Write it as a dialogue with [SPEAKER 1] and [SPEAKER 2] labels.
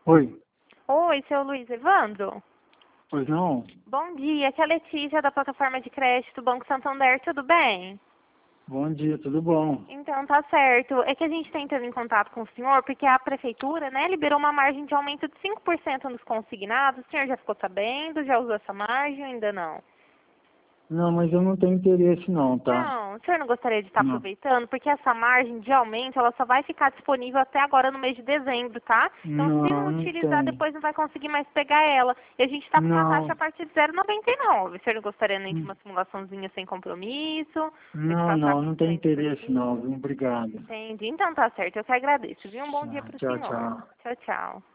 [SPEAKER 1] Oi,
[SPEAKER 2] Oi, seu Luiz Evandro.
[SPEAKER 1] pois não?
[SPEAKER 2] Bom dia, aqui é a Letícia da plataforma de crédito do Banco Santander, tudo bem?
[SPEAKER 1] Bom dia, tudo bom?
[SPEAKER 2] Então, tá certo. É que a gente está entrando em contato com o senhor porque a prefeitura, né, liberou uma margem de aumento de 5% nos consignados. O senhor já ficou sabendo? Já usou essa margem ou ainda não?
[SPEAKER 1] Não, mas eu não tenho interesse não, tá?
[SPEAKER 2] Não, o senhor não gostaria de estar
[SPEAKER 1] Não.
[SPEAKER 2] aproveitando? Porque essa margem de aumento, ela só vai ficar disponível até agora no mês de dezembro, tá? Então, se não
[SPEAKER 1] Não, não
[SPEAKER 2] utilizar,
[SPEAKER 1] tem.
[SPEAKER 2] depois não vai conseguir mais pegar ela. E a gente está com uma taxa a
[SPEAKER 1] Não,
[SPEAKER 2] partir de 0,99. O senhor não gostaria nem de
[SPEAKER 1] n-
[SPEAKER 2] uma simulaçãozinha sem compromisso? Pra te
[SPEAKER 1] não,
[SPEAKER 2] passar
[SPEAKER 1] não,
[SPEAKER 2] com
[SPEAKER 1] não
[SPEAKER 2] um
[SPEAKER 1] tem
[SPEAKER 2] gerente
[SPEAKER 1] interesse não,
[SPEAKER 2] esportivo?
[SPEAKER 1] viu? Obrigado.
[SPEAKER 2] Entendi. Então tá certo, eu que agradeço, viu? Um bom dia
[SPEAKER 1] Tá,
[SPEAKER 2] para o
[SPEAKER 1] tchau,
[SPEAKER 2] senhor.
[SPEAKER 1] tchau.
[SPEAKER 2] Tchau, tchau.